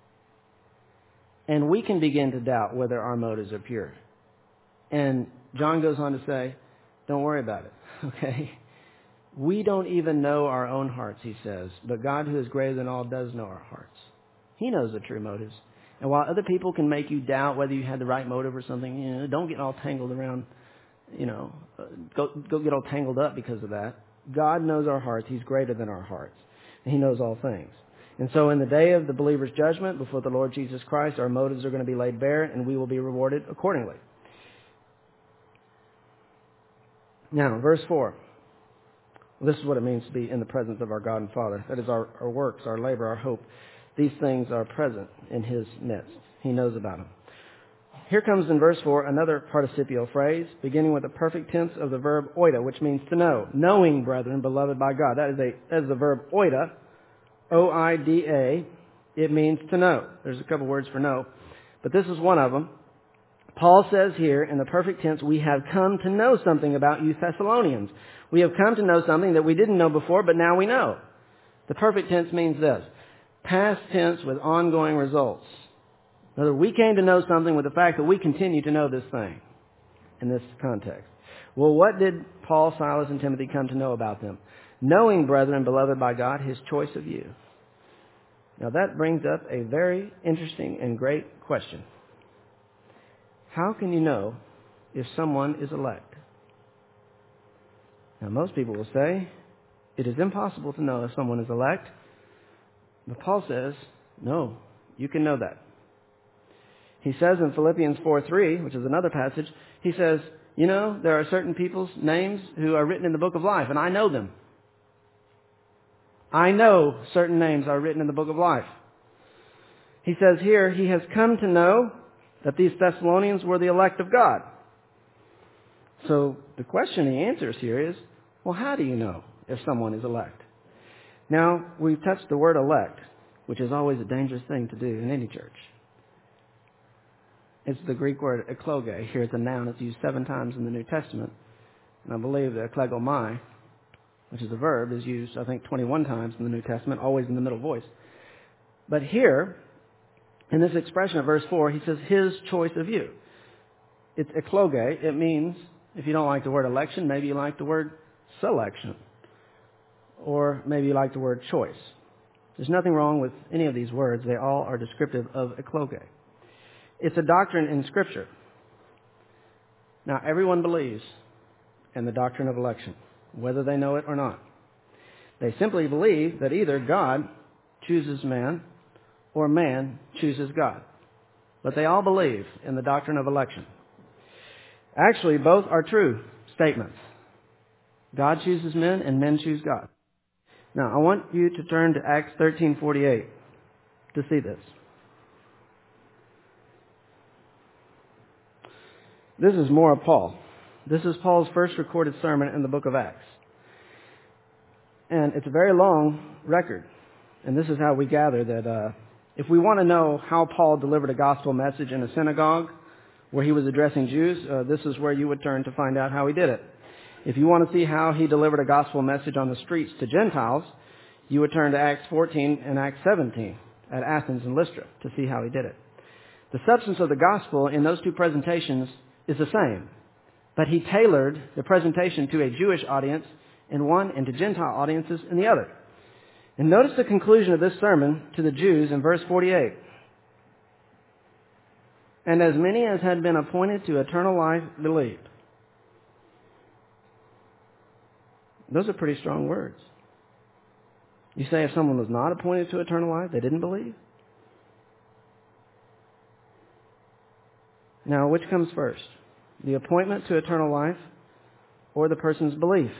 A: And we can begin to doubt whether our motives are pure. And John goes on to say, don't worry about it, okay? We don't even know our own hearts, he says, but God who is greater than all does know our hearts. He knows the true motives. And while other people can make you doubt whether you had the right motive or something, don't get all tangled around, go get all tangled up because of that. God knows our hearts. He's greater than our hearts. And he knows all things. And so in the day of the believer's judgment before the Lord Jesus Christ, our motives are going to be laid bare and we will be rewarded accordingly. Now, verse 4. This is what it means to be in the presence of our God and Father. That is our works, our labor, our hope. These things are present in his midst. He knows about them. Here comes in verse 4 another participial phrase, beginning with the perfect tense of the verb oida, which means to know. Knowing, brethren, beloved by God. That is the verb oida, O-I-D-A. It means to know. There's a couple words for know, but this is one of them. Paul says here in the perfect tense, we have come to know something about you Thessalonians. We have come to know something that we didn't know before, but now we know. The perfect tense means this. Past tense with ongoing results. In other words, we came to know something with the fact that we continue to know this thing in this context. Well, what did Paul, Silas, and Timothy come to know about them? Knowing, brethren, beloved by God, his choice of you. Now that brings up a very interesting and great question. How can you know if someone is elect? Now, most people will say, it is impossible to know if someone is elect. But Paul says, no, you can know that. He says in Philippians 4:3, which is another passage, he says, there are certain people's names who are written in the book of life, and I know them. I know certain names are written in the book of life. He says here, he has come to know that these Thessalonians were the elect of God. So the question he answers here is, well, how do you know if someone is elect? Now, we've touched the word elect, which is always a dangerous thing to do in any church. It's the Greek word ekloge. Here it's a noun. It's used 7 times in the New Testament. And I believe the eklegomai, which is a verb, is used, I think, 21 times in the New Testament, always in the middle voice. But here, in this expression of verse 4, he says, his choice of you. It's ekloge. It means, if you don't like the word election, maybe you like the word selection. Or maybe you like the word choice. There's nothing wrong with any of these words. They all are descriptive of ekloge. It's a doctrine in Scripture. Now, everyone believes in the doctrine of election, whether they know it or not. They simply believe that either God chooses man or man chooses God. But they all believe in the doctrine of election. Actually, both are true statements. God chooses men and men choose God. Now, I want you to turn to Acts 13:48 to see this. This is more of Paul. This is Paul's first recorded sermon in the book of Acts. And it's a very long record. And this is how we gather that if we want to know how Paul delivered a gospel message in a synagogue where he was addressing Jews, this is where you would turn to find out how he did it. If you want to see how he delivered a gospel message on the streets to Gentiles, you would turn to Acts 14 and Acts 17 at Athens and Lystra to see how he did it. The substance of the gospel in those two presentations is the same, but he tailored the presentation to a Jewish audience in one and to Gentile audiences in the other. And notice the conclusion of this sermon to the Jews in verse 48. And as many as had been appointed to eternal life believed. Those are pretty strong words. You say if someone was not appointed to eternal life, they didn't believe? Now, which comes first? The appointment to eternal life or the person's belief?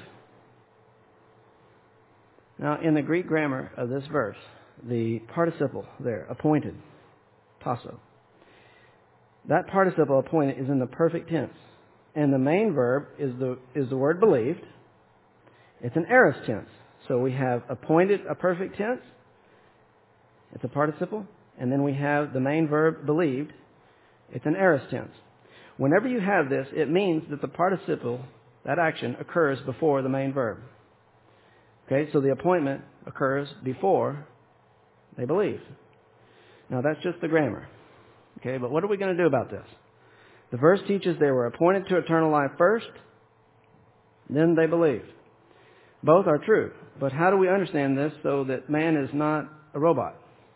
A: Now, in the Greek grammar of this verse, the participle there, appointed, tasso, that participle appointed is in the perfect tense. And the main verb is the word believed. It's an aorist tense. So we have appointed, a perfect tense. It's a participle. And then we have the main verb believed. It's an aorist tense. Whenever you have this, it means that the participle, that action, occurs before the main verb. Okay, so the appointment occurs before they believe. Now that's just the grammar. Okay, but what are we going to do about this? The verse teaches they were appointed to eternal life first, then they believed. Both are true. But how do we understand this so that man is not a robot?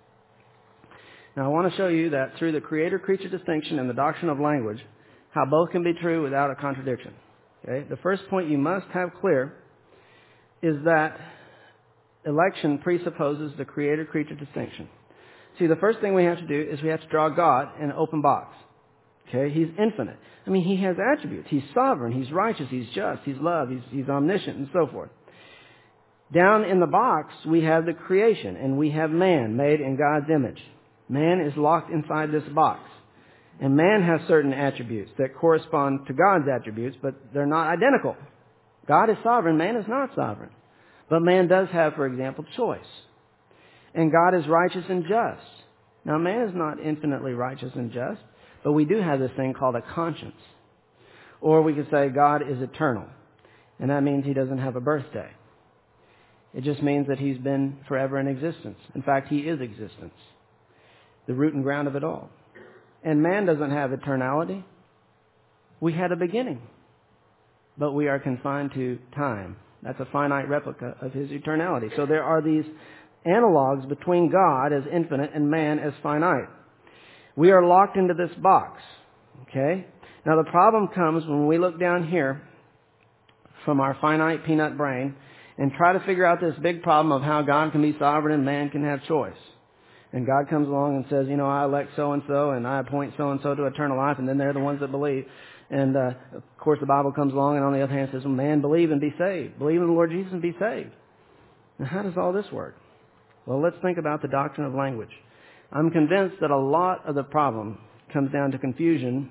A: Now I want to show you that through the creator-creature distinction and the doctrine of language, how both can be true without a contradiction. Okay? The first point you must have clear is that election presupposes the creator-creature distinction. See, the first thing we have to do is we have to draw God in an open box. Okay? He's infinite. I mean, He has attributes. He's sovereign. He's righteous. He's just. He's love. He's omniscient and so forth. Down in the box, we have the creation, and we have man made in God's image. Man is locked inside this box. And man has certain attributes that correspond to God's attributes, but they're not identical. God is sovereign. Man is not sovereign. But man does have, for example, choice. And God is righteous and just. Now, man is not infinitely righteous and just, but we do have this thing called a conscience. Or we could say God is eternal. And that means He doesn't have a birthday. It just means that He's been forever in existence. In fact, He is existence, the root and ground of it all. And man doesn't have eternality. We had a beginning, but we are confined to time. That's a finite replica of His eternality. So there are these analogs between God as infinite and man as finite. We are locked into this box. Okay? Now the problem comes when we look down here from our finite peanut brain and try to figure out this big problem of how God can be sovereign and man can have choice. And God comes along and says, I elect so-and-so and I appoint so-and-so to eternal life, and then they're the ones that believe. And, of course, the Bible comes along and on the other hand says, man, believe and be saved. Believe in the Lord Jesus and be saved. Now, how does all this work? Well, let's think about the doctrine of language. I'm convinced that a lot of the problem comes down to confusion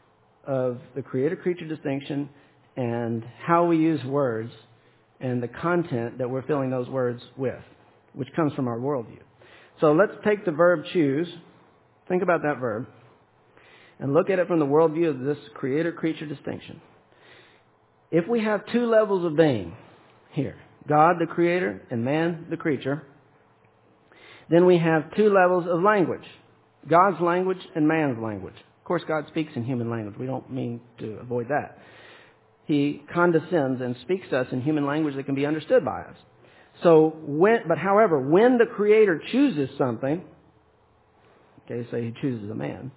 A: of the creator-creature distinction and how we use words and the content that we're filling those words with, which comes from our worldview. So let's take the verb choose, think about that verb, and look at it from the worldview of this creator-creature distinction. If we have two levels of being here, God the creator and man the creature, then we have two levels of language, God's language and man's language. Of course, God speaks in human language. We don't mean to avoid that. He condescends and speaks to us in human language that can be understood by us. However, when the Creator chooses something, okay, say He chooses a man,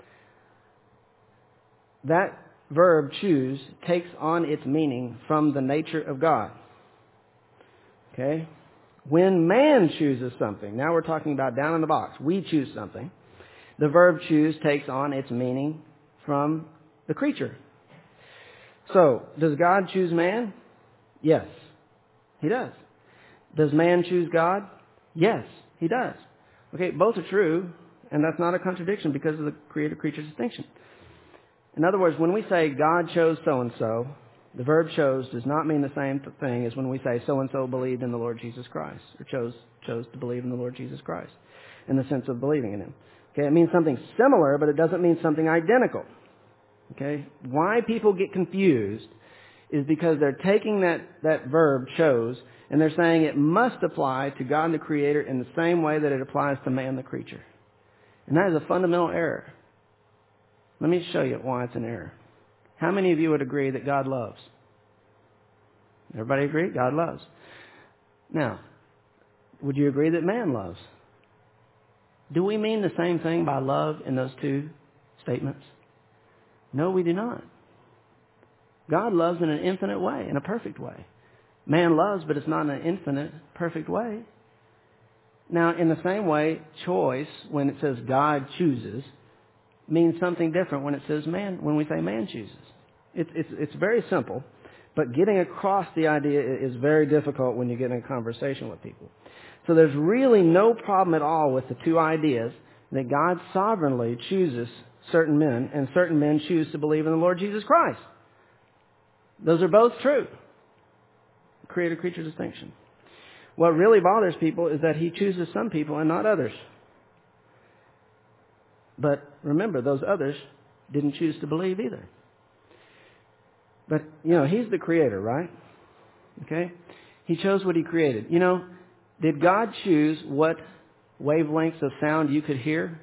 A: that verb choose takes on its meaning from the nature of God. Okay? When man chooses something, now we're talking about down in the box, we choose something, the verb choose takes on its meaning from the creature. So, does God choose man? Yes, He does. Does man choose God? Yes, He does. Okay, both are true, and that's not a contradiction because of the creator-creature distinction. In other words, when we say God chose so-and-so, the verb chose does not mean the same thing as when we say so-and-so believed in the Lord Jesus Christ, or chose to believe in the Lord Jesus Christ, in the sense of believing in Him. Okay, it means something similar, but it doesn't mean something identical. Okay, why people get confused is because they're taking that verb chose and they're saying it must apply to God the Creator in the same way that it applies to man the creature. And that is a fundamental error. Let me show you why it's an error. How many of you would agree that God loves? Everybody agree? God loves. Now, would you agree that man loves? Do we mean the same thing by love in those two statements? No, we do not. God loves in an infinite way, in a perfect way. Man loves, but it's not in an infinite, perfect way. Now, in the same way, choice, when it says God chooses, means something different when it says man, when we say man chooses. It's very simple, but getting across the idea is very difficult when you get in a conversation with people. So there's really no problem at all with the two ideas that God sovereignly chooses certain men, and certain men choose to believe in the Lord Jesus Christ. Those are both true. Creator-creature distinction. What really bothers people is that He chooses some people and not others. But remember, those others didn't choose to believe either. But, He's the Creator, right? Okay? He chose what He created. Did God choose what wavelengths of sound you could hear?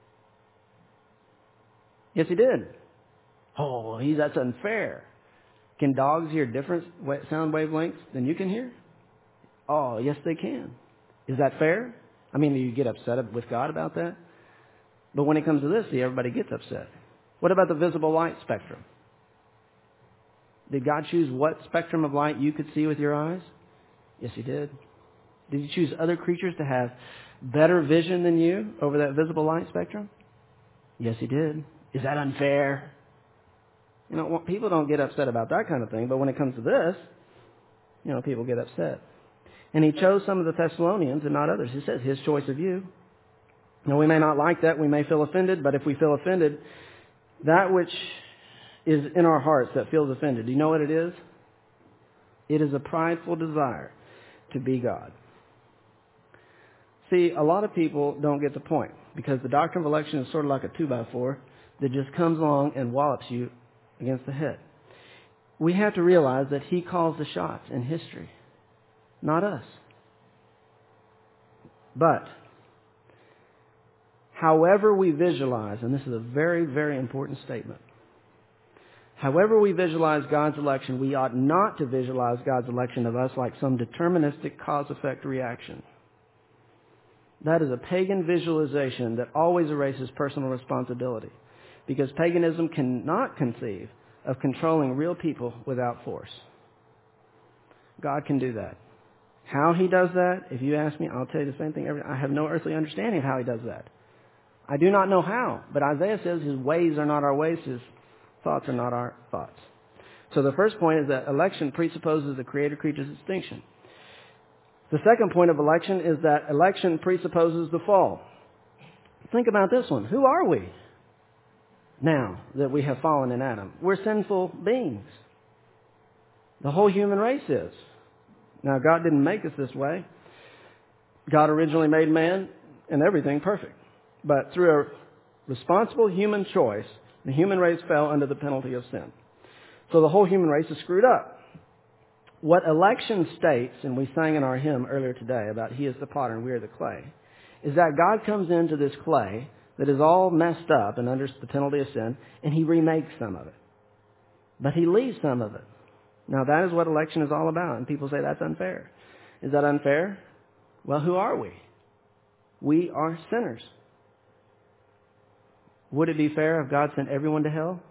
A: Yes, He did. Oh, that's unfair. Can dogs hear different sound wavelengths than you can hear? Oh, yes, they can. Is that fair? I mean, do you get upset with God about that? But when it comes to this, see, everybody gets upset. What about the visible light spectrum? Did God choose what spectrum of light you could see with your eyes? Yes, He did. Did He choose other creatures to have better vision than you over that visible light spectrum? Yes, He did. Is that unfair? You know, people don't get upset about that kind of thing, but when it comes to this, you know, people get upset. And He chose some of the Thessalonians and not others. He says, His choice of you. Now, we may not like that. We may feel offended, but if we feel offended, that which is in our hearts that feels offended, do you know what it is? It is a prideful desire to be God. See, a lot of people don't get the point because the doctrine of election is sort of like a 2x4 that just comes along and wallops you against the head. We have to realize that He calls the shots in history, not us. But however we visualize, and this is a very, very important statement, however we visualize God's election, we ought not to visualize God's election of us like some deterministic cause-effect reaction. That is a pagan visualization that always erases personal responsibility, because paganism cannot conceive of controlling real people without force. God can do that. How He does that, if you ask me, I'll tell you the same thing. I have no earthly understanding of how He does that. I do not know how, but Isaiah says His ways are not our ways, His thoughts are not our thoughts. So the first point is that election presupposes the creator-creature's distinction. The second point of election is that election presupposes the fall. Think about this one. Who are we now that we have fallen in Adam? We're sinful beings. The whole human race is. Now, God didn't make us this way. God originally made man and everything perfect. But through a responsible human choice, the human race fell under the penalty of sin. So the whole human race is screwed up. What election states, and we sang in our hymn earlier today about He is the potter and we are the clay, is that God comes into this clay that is all messed up and under the penalty of sin, and He remakes some of it. But He leaves some of it. Now that is what election is all about, and people say that's unfair. Is that unfair? Well, who are we? We are sinners. Would it be fair if God sent everyone to hell?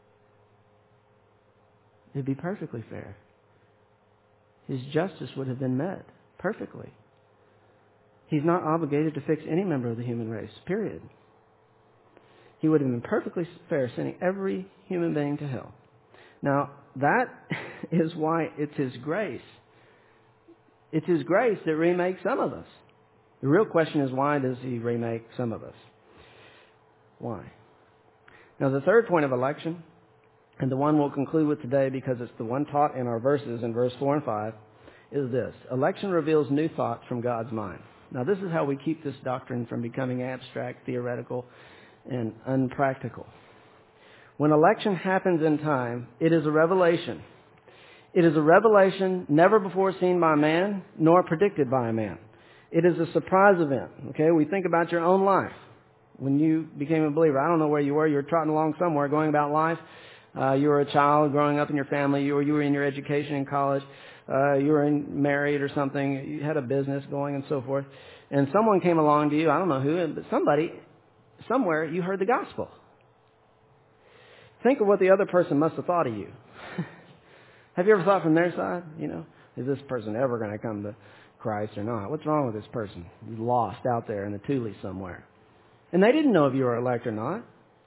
A: It'd be perfectly fair. His justice would have been met perfectly. He's not obligated to fix any member of the human race, period. He would have been perfectly fair sending every human being to hell. Now, that is why it's His grace. It's His grace that remakes some of us. The real question is, why does He remake some of us? Why? Now, the third point of election, and the one we'll conclude with today because it's the one taught in our verses in verse 4 and 5, is this. Election reveals new thoughts from God's mind. Now, this is how we keep this doctrine from becoming abstract, theoretical, and unpractical. When election happens in time, it is a revelation. It is a revelation never before seen by man, nor predicted by a man. It is a surprise event. Okay, we think about your own life. When you became a believer, I don't know where you were. You were trotting along somewhere, going about life. You were a child growing up in your family. You were in your education in college. You were married or something. You had a business going and so forth. And someone came along to you. I don't know who, but somebody, somewhere, you heard the gospel. Think of what the other person must have thought of you. Have you ever thought from their side, is this person ever going to come to Christ or not? What's wrong with this person? He's lost out there in the Thule somewhere. And they didn't know if you were elect or not.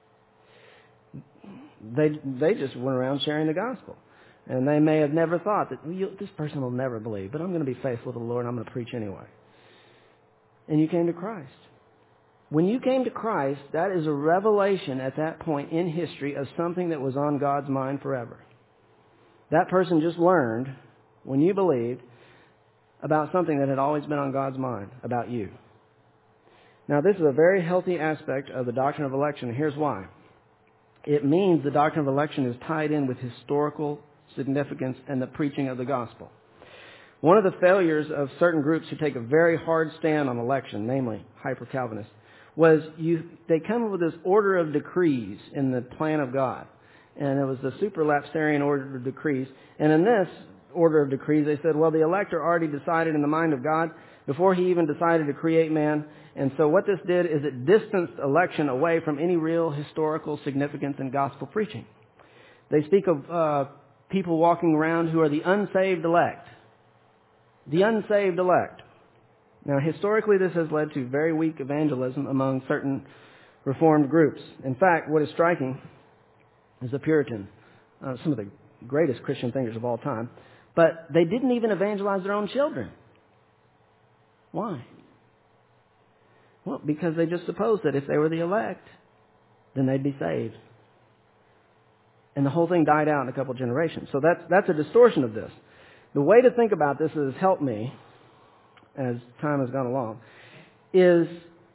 A: They just went around sharing the gospel. And they may have never thought that this person will never believe, but I'm going to be faithful to the Lord and I'm going to preach anyway. And you came to Christ. When you came to Christ, that is a revelation at that point in history of something that was on God's mind forever. That person just learned, when you believed, about something that had always been on God's mind, about you. Now, this is a very healthy aspect of the doctrine of election, and here's why. It means the doctrine of election is tied in with historical significance and the preaching of the gospel. One of the failures of certain groups who take a very hard stand on election, namely hyper-Calvinists, was they come up with this order of decrees in the plan of God. and it was the superlapsarian order of decrees. And in this order of decrees, they said, well, the elect are already decided in the mind of God before he even decided to create man. And so what this did is it distanced election away from any real historical significance in gospel preaching. They speak of people walking around who are the unsaved elect. The unsaved elect. Now, historically, this has led to very weak evangelism among certain Reformed groups. In fact, what is striking is the Puritans, some of the greatest Christian thinkers of all time, but they didn't even evangelize their own children. Why? Well, because they just supposed that if they were the elect, then they'd be saved. And the whole thing died out in a couple generations. So that's a distortion of this. The way to think about this has helped me as time has gone along, is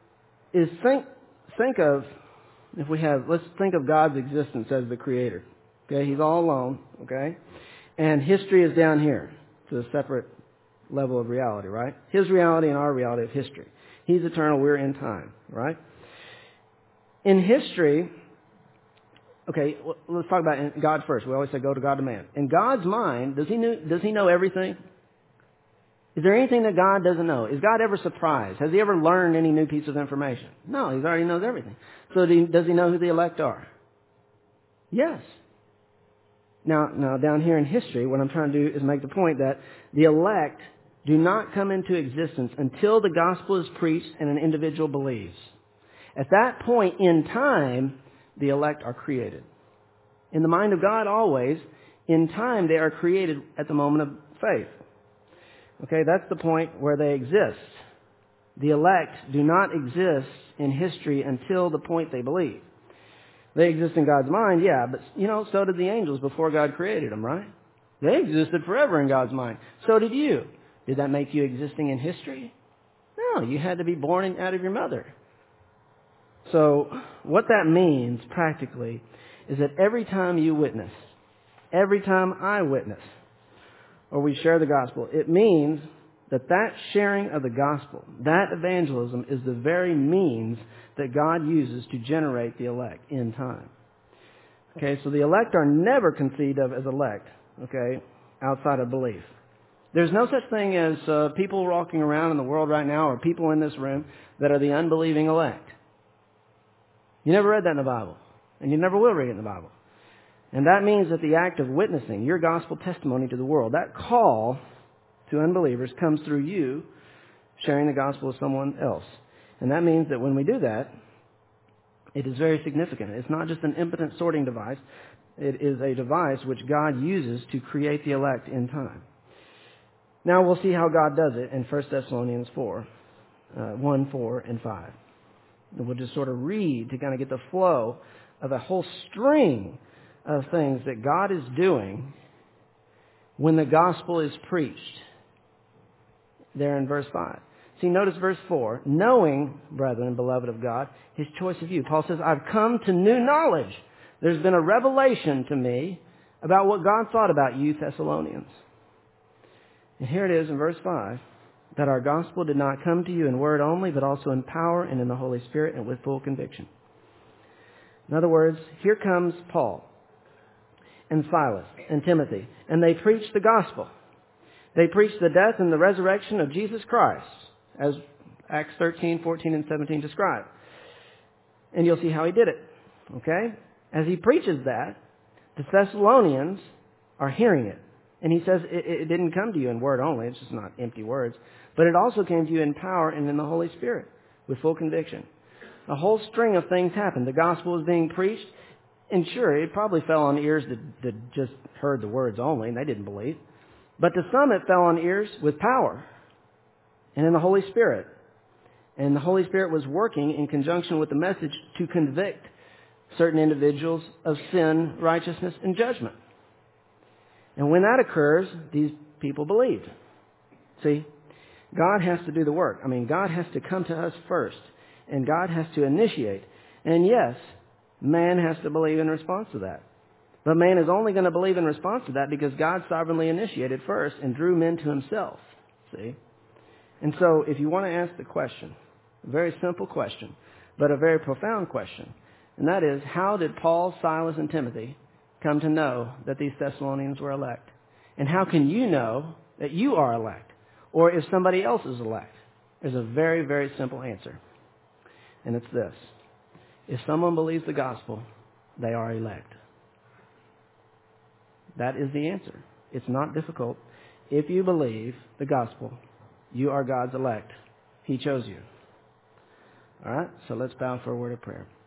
A: think of, let's think of God's existence as the creator. Okay, he's all alone, okay? And history is down here. It's a separate level of reality, right? His reality and our reality of history. He's eternal, we're in time, right? In history, okay, let's talk about God first. We always say go to God to man. In God's mind, does he know everything? Is there anything that God doesn't know? Is God ever surprised? Has he ever learned any new piece of information? No, he already knows everything. So does he know who the elect are? Yes. Now down here in history, what I'm trying to do is make the point that the elect do not come into existence until the gospel is preached and an individual believes. At that point in time, the elect are created. In the mind of God always, in time they are created at the moment of faith. Okay, that's the point where they exist. The elect do not exist in history until the point they believe. They exist in God's mind, yeah, but so did the angels before God created them, right? They existed forever in God's mind. So did you. Did that make you existing in history? No, you had to be born out of your mother. So what that means practically is that every time you witness, every time I witness, or we share the gospel, it means that sharing of the gospel, that evangelism, is the very means that God uses to generate the elect in time. Okay, so the elect are never conceived of as elect, okay, outside of belief. There's no such thing as people walking around in the world right now or people in this room that are the unbelieving elect. You never read that in the Bible, and you never will read it in the Bible. And that means that the act of witnessing, your gospel testimony to the world, that call to unbelievers comes through you sharing the gospel with someone else. And that means that when we do that, it is very significant. It's not just an impotent sorting device. It is a device which God uses to create the elect in time. Now we'll see how God does it in 1 Thessalonians 4, 1, 4, and 5. And we'll just sort of read to kind of get the flow of a whole string of things that God is doing when the gospel is preached. There in verse 5. See, notice verse 4. Knowing, brethren, beloved of God, his choice of you. Paul says, I've come to new knowledge. There's been a revelation to me about what God thought about you, Thessalonians. And here it is in verse 5, that our gospel did not come to you in word only, but also in power and in the Holy Spirit and with full conviction. In other words, here comes Paul and Silas and Timothy, and they preached the gospel. They preached the death and the resurrection of Jesus Christ, as Acts 13, 14, and 17 describe. And you'll see how he did it. Okay? As he preaches that, the Thessalonians are hearing it. And he says it didn't come to you in word only. It's just not empty words. But it also came to you in power and in the Holy Spirit with full conviction. A whole string of things happened. The gospel was being preached. And sure, it probably fell on ears that just heard the words only and they didn't believe. But to some it fell on ears with power and in the Holy Spirit. And the Holy Spirit was working in conjunction with the message to convict certain individuals of sin, righteousness, and judgment. And when that occurs, these people believed. See, God has to do the work. I mean, God has to come to us first. And God has to initiate. And yes, man has to believe in response to that. But man is only going to believe in response to that because God sovereignly initiated first and drew men to himself. See? And so if you want to ask the question, a very simple question, but a very profound question, and that is, how did Paul, Silas, and Timothy come to know that these Thessalonians were elect? And how can you know that you are elect? Or if somebody else is elect? There's a very, very simple answer. And it's this. If someone believes the gospel, they are elect. That is the answer. It's not difficult. If you believe the gospel, you are God's elect. He chose you. All right? So let's bow for a word of prayer.